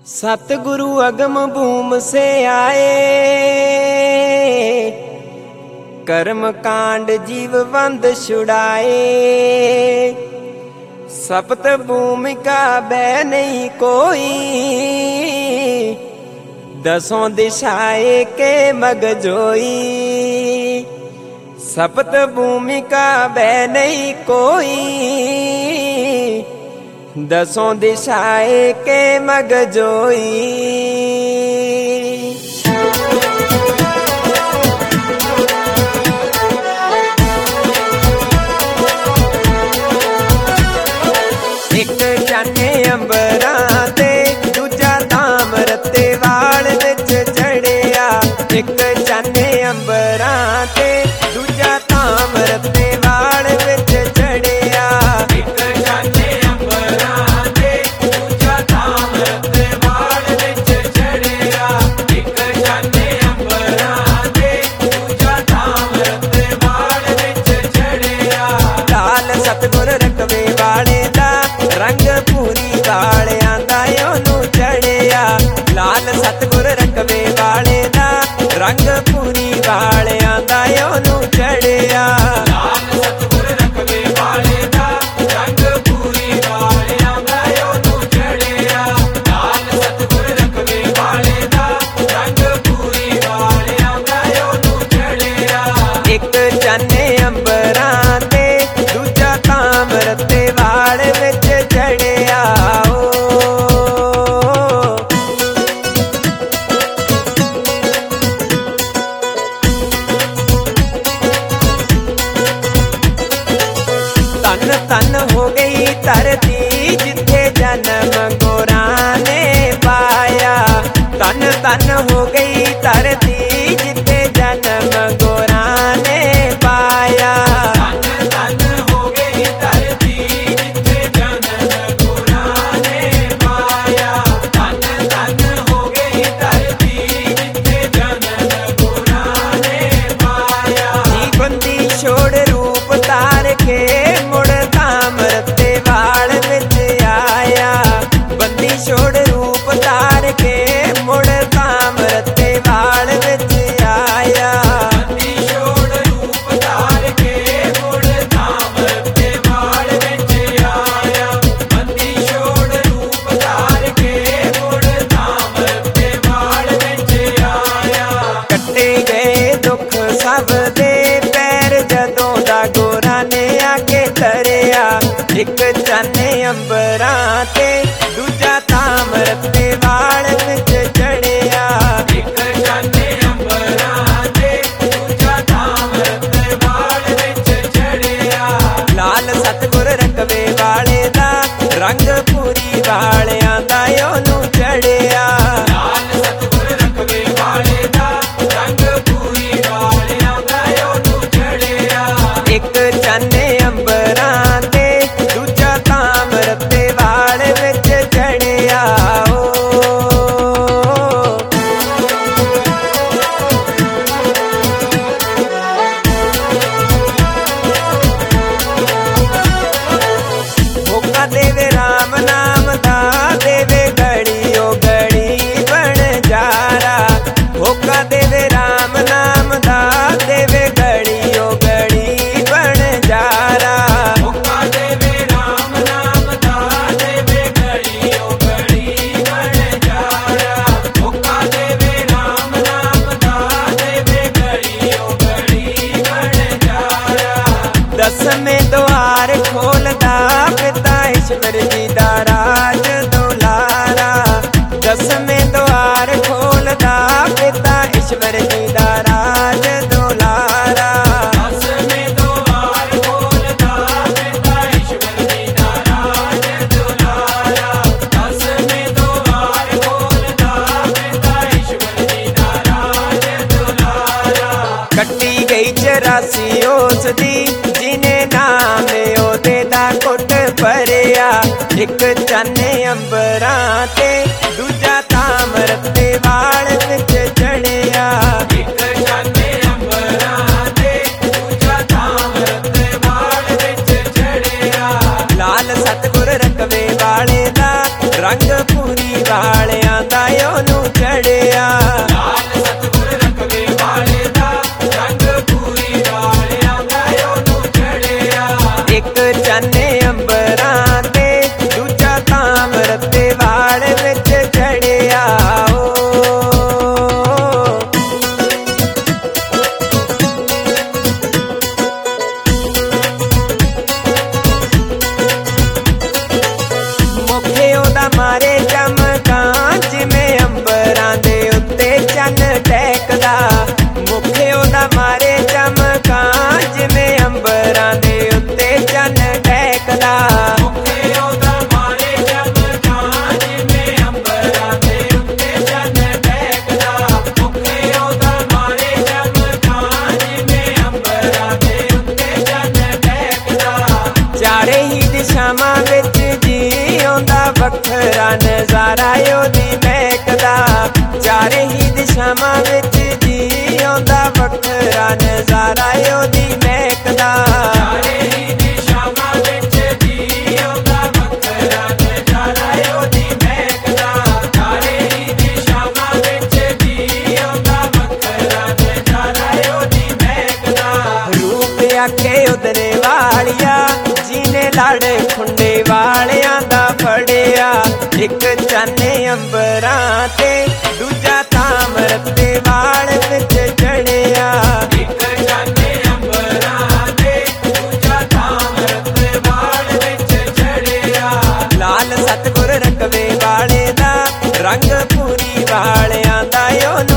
सतगुरु अगम भूम से आए, कर्म कांड जीव बंद छुड़ाए। सप्त भूमिका बै नहीं कोई, दसों दिशाए के मगजोई। सप्त भूमिका बै नहीं कोई, दसों दिशाए के मगजोई। एक चाने अंबरां ते दूजा धाम रत्ते वाल विच चढ़िया। एक चाने अंबरां ते दूजा धाम रत्ते वाल विच चढ़िया। एक चाने अंबरां ते दूजा धाम रत्ते वाल विच चढ़िया। एक चाने अंबरां ते दूजा धाम रत्ते वाल विच चढ़िया। लाल सतगुर रकवे वाले दा रंग पूरी वालियां दा ओनू चढ़िया। लाल सतगुर रकवे वाले दा रंग पूरी वालियां दा ओनू चढ़िया। लाल सतगुर रकवे वाले दा रंग पूरी वालियां दा ओनू चढ़िया। लाल सतगुर रकवे वाले दा रंग पूरी वालियां दा ओनू चढ़िया। एक चाने अंबरां ते दूजा धाम रत्ते वाल विच चढ़िया। तन तन हो गई धरती जिथे जन्म गोरा ने पाया। तन तन हो गई धरती जिथे जन्म गोरा ने पाया। तन तन हो गई धरती जिथे जन्म गोरा ने पाया। तन तन हो गई धरती जिथे जन्म गोरा ने पाया। बंदी छोड़ रूप तार के मुड़ धाम रत्ते वाल विच आया। बंदी छोड़ रूप तार के मुड़ धाम रत्ते वाल विच आया। बंदी छोड़ रूप तार के मुड़ धाम रत्ते वाल विच आया। बंदी छोड़ रूप तार के मुड़ धाम रत्ते वाल विच आया। कट्टे गए दुख सब दे पैर जदों दा गोरा ने आके धरिया। एक चाने अंबरां ते दूजा धाम रत्ते वाल विच चढ़िया। एक चाने अंबरां ते दूजा धाम रत्ते वाल विच चढ़िया। लाल सतगुर रकवे वाले दा रंग पूरी वालियां दा ओनू चढ़िया। लाल सतगुर रकवे वाले दा रंग पूरी वालियां दा ओनू चढ़िया। एक चाने अंबरां ते दूजा धाम रत्ते वाल विच चढ़िया। होका देवे राम नाम दा देवे घड़ी ओ घड़ी बन जारा। होका देवे राम नाम दा देवे घड़ी ओ घड़ी बन जारा। होका देवे राम नाम दा देवे घड़ी ओ घड़ी बन जारा। होका देवे राम नाम दा देवे घड़ी ओ घड़ी बन जारा। दसवें द्वार खोलदा पिता ईश्वर जी दा राज दुलारा। दसवें द्वार खोलदा पिता ईश्वर जी दा राज दुलारा। दसवें द्वार खोलदा पिता ईश्वर जी दा राज दुलारा। दसवें द्वार खोलदा पिता ईश्वर जी दा राज दुलारा। कट्टी गई 84 ओस दी जिने नाम ओदे दा कुट भरिया। एक चाने अंबरां ते दूजा धाम रत्ते वाल विच चढ़िया। एक चाने अंबरां ते दूजा धाम रत्ते वाल विच चढ़िया। लाल सतगुर रकवे वाले दा रंग पूरी वालियां ਆਉਂਦਾ ਉਹਨੂੰ ਚੜਿਆ। ਲਾਲ ਸਤਿਗੁਰ ਰਕਵੇ ਵਾਲੇ ਦਾ ਰੰਗ ਪੂਰੀ ਵਾਲ ਆਉਂਦਾ ਉਹਨੂੰ ਚੜਿਆ। ਇੱਕ ਚਾਨੇ ਅੰਬਰਾਂ ਤੇ ਦੂਜਾ ਤਾਮਰਤ ਦੇ ਵਾਲ ਵਿੱਚ ਚੜਿਆ। ਮੁਖੇ ਉਹਦਾ ਮਾਰੇ ਚਮਕਾਂ ਜਿਵੇਂ ਅੰਬਰਾਂ ਦੇ ਉੱਤੇ ਚੰਨ ਟਹਿਕਦਾ। ਮੁਖੇ ਉਹਦਾ ਮਾਰੇ ਚਮਕਾਂ ਜਿਵੇਂ ਅੰਬਰਾਂ ਦੇ ਉੱਤੇ ਚੰਨ ਟਹਿਕਦਾ। ਮੁਖੇ ਉਹਦਾ ਮਾਰੇ ਚਮਕਾਂ ਜਿਵੇਂ ਅੰਬਰਾਂ ਦੇ ਉੱਤੇ ਚੰਨ ਟਹਿਕਦਾ। ਮੁਖੇ ਉਹਦਾ ਮਾਰੇ ਚਮਕਾਂ ਜਿਵੇਂ ਅੰਬਰਾਂ ਦੇ ਉੱਤੇ ਚੰਨ ਟਹਿਕਦਾ। ਚਾਰੇ ਹੀ ਦਿਸ਼ਾਵਾਂ ਵਿੱਚ ਜੀ ਆਉਂਦਾ ਵੱਖਰਾ ਨਜ਼ਾਰਾ ਉਹਦੀ ਮਹਿਕਦਾ। ਚਾਰੇ ਹੀ ਦਿਸ਼ਾਵਾਂ ਵਿੱਚ ਜੀ ਆਉਂਦਾ ਵੱਖਰਾ ਨਜ਼ਾਰਾ ਉਹਦੀ ਮਹਿਕਦਾ। ਚਾਰੇ ਹੀ ਦਿਸ਼ਾਵਾਂ ਵਿੱਚ ਜੀ ਆਉਂਦਾ ਵੱਖਰਾ ਨਜ਼ਾਰਾ ਉਹਦੀ ਮਹਿਕਦਾ। ਚਾਰੇ ਹੀ ਦਿਸ਼ਾਵਾਂ ਵਿੱਚ ਜੀ ਆਉਂਦਾ ਵੱਖਰਾ ਨਜ਼ਾਰਾ ਉਹਦੀ ਮਹਿਕਦਾ। ਰੂਪ ਆਖੇ ਉਦਰੇ ਵਾਲਿਆ ਜਿਹਨੇ ਲੜ ਖੁੰਡੇ ਵਾਲਿਆਂ ਦਾ ਫੜਿਆ। ਇੱਕ ਚਾਨੇ ਅੰਬਰਾਂ ਤੇ ਦੂਜਾ ਤਾਮਰਤ ਦੇ ਵਾਲ ਵਿੱਚ ਚੜਿਆ। ਇੱਕ ਚਾਨੇ ਅੰਬਰਾਂ ਤੇ ਦੂਜਾ ਤਾਮਰਤ ਦੇ ਵਾਲ ਵਿੱਚ ਚੜਿਆ। ਲਾਲ ਸਤਿਗੁਰ ਰਕਵੇ ਵਾਲੇ ਦਾ ਰੰਗ ਪੂਰੀ ਵਾਲਿਆਂ ਦਾ ਉਹਨੂੰ